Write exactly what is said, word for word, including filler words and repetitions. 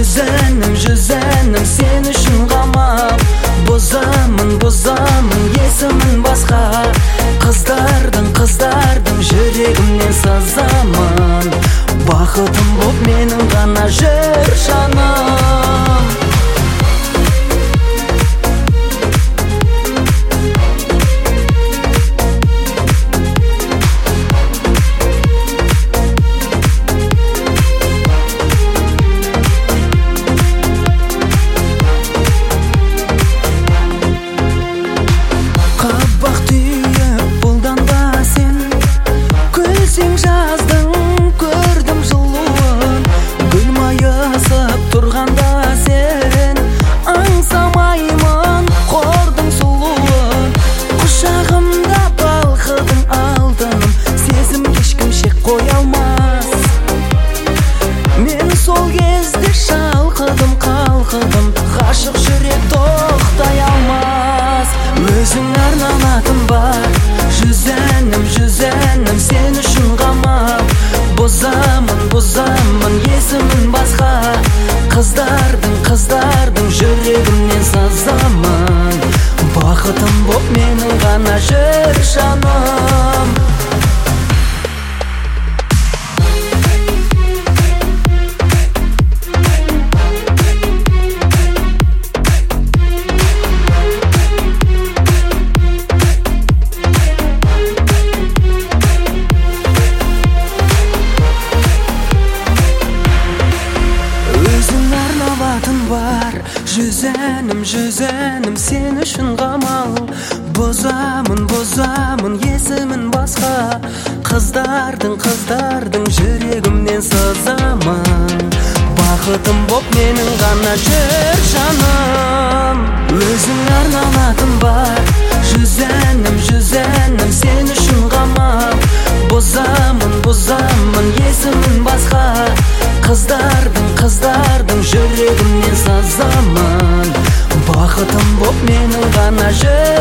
Жүзәнім, жүзәнім, сен үшін қамап, бұзамын, бұзамын, есімін басқа. Қыздардың, қыздардың жүрегімнен сазамын. Бақытым боп менің ғана жүр жаным. Сен жаздың, көрдім жылуын, гүл майысып тұрғанда сен. Аңсамаймын қордың сұлуын, құшағымда балқыдың алтыным. Сезім ешкім шек қоя алмас. Мен сол кезде шалқыдым, қалқыдым, ғашық жүрек тоқтай алмас. Өзің арналатын бар, жүзәнім, жүзәнім, сен үшін қамап. Бұзамын, бұзамын, есімін басқа. Қыздардың, қыздардың жүрегімнен сазамын. Бақытым боп менің ғана жүр жаным. Бар, жүзәнім, жүзәнім, сен үшін қамал. Бұзамын, бұзамын, есімін басқа. Қыздардың, қыздардың жүрегімнен сазамын. Бақытым боп менің ғана жүр жаным. Өзің арналатын бар, жүзәнім, жүзәнім, сен үшін қамал. Бұзамын, бұзамын, есімін басқа. Қыздардың, қыздардың жүрегімнен сазамын. Бақытым боп менің ғана жүр